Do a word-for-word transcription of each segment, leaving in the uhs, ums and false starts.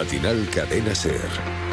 Matinal Cadena SER.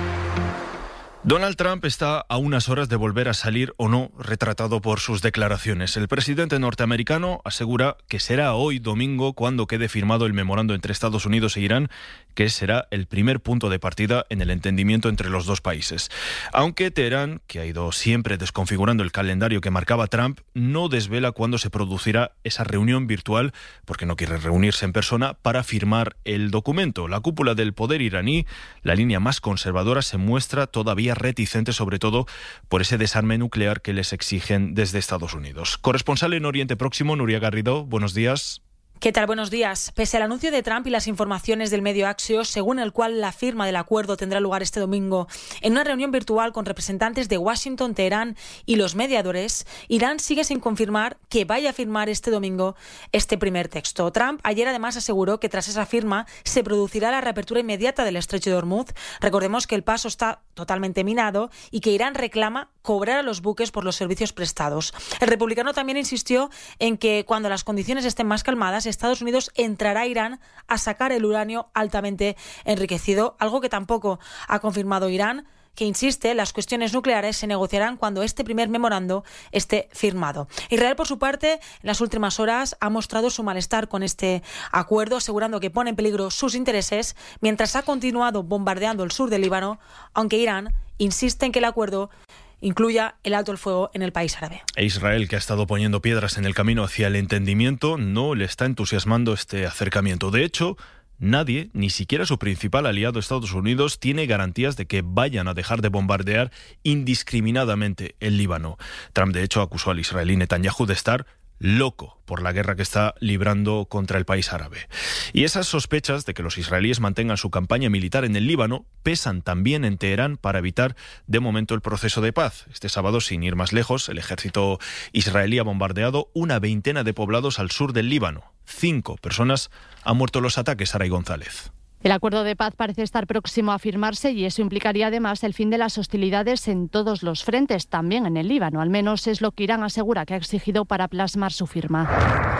Donald Trump está a unas horas de volver a salir o no retratado por sus declaraciones. El presidente norteamericano asegura que será hoy domingo cuando quede firmado el memorando entre Estados Unidos e Irán, que será el primer punto de partida en el entendimiento entre los dos países. Aunque Teherán, que ha ido siempre desconfigurando el calendario que marcaba Trump, no desvela cuándo se producirá esa reunión virtual, porque no quiere reunirse en persona, para firmar el documento. La cúpula del poder iraní, la línea más conservadora, se muestra todavía reticente, sobre todo por ese desarme nuclear que les exigen desde Estados Unidos. Corresponsal en Oriente Próximo, Nuria Garrido, buenos días. ¿Qué tal? Buenos días. Pese al anuncio de Trump y las informaciones del medio Axios, según el cual la firma del acuerdo tendrá lugar este domingo en una reunión virtual con representantes de Washington, Teherán y los mediadores, Irán sigue sin confirmar que vaya a firmar este domingo este primer texto. Trump ayer además aseguró que tras esa firma se producirá la reapertura inmediata del estrecho de Hormuz. Recordemos que el paso está totalmente minado y que Irán reclama cobrar a los buques por los servicios prestados. El republicano también insistió en que cuando las condiciones estén más calmadas, Estados Unidos entrará a Irán a sacar el uranio altamente enriquecido, algo que tampoco ha confirmado Irán, que insiste, las cuestiones nucleares se negociarán cuando este primer memorando esté firmado. Israel, por su parte, en las últimas horas ha mostrado su malestar con este acuerdo, asegurando que pone en peligro sus intereses, mientras ha continuado bombardeando el sur del Líbano, aunque Irán insiste en que el acuerdo incluya el alto el fuego en el país árabe. E Israel, que ha estado poniendo piedras en el camino hacia el entendimiento, no le está entusiasmando este acercamiento. De hecho, nadie, ni siquiera su principal aliado Estados Unidos, tiene garantías de que vayan a dejar de bombardear indiscriminadamente el Líbano. Trump, de hecho, acusó al israelí Netanyahu de estar loco por la guerra que está librando contra el país árabe. Y esas sospechas de que los israelíes mantengan su campaña militar en el Líbano pesan también en Teherán para evitar de momento el proceso de paz. Este sábado, sin ir más lejos, el ejército israelí ha bombardeado una veintena de poblados al sur del Líbano. Cinco personas han muerto en los ataques. Saray González. El acuerdo de paz parece estar próximo a firmarse y eso implicaría además el fin de las hostilidades en todos los frentes, también en el Líbano. Al menos es lo que Irán asegura que ha exigido para plasmar su firma.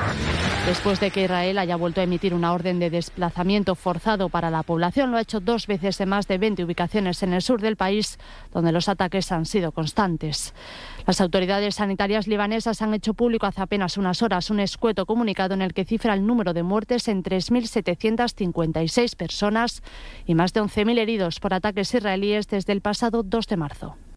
Después de que Israel haya vuelto a emitir una orden de desplazamiento forzado para la población, lo ha hecho dos veces en más de veinte ubicaciones en el sur del país, donde los ataques han sido constantes. Las autoridades sanitarias libanesas han hecho público hace apenas unas horas un escueto comunicado en el que cifra el número de muertes en tres mil setecientas cincuenta y seis personas y más de once mil heridos por ataques israelíes desde el pasado dos de marzo.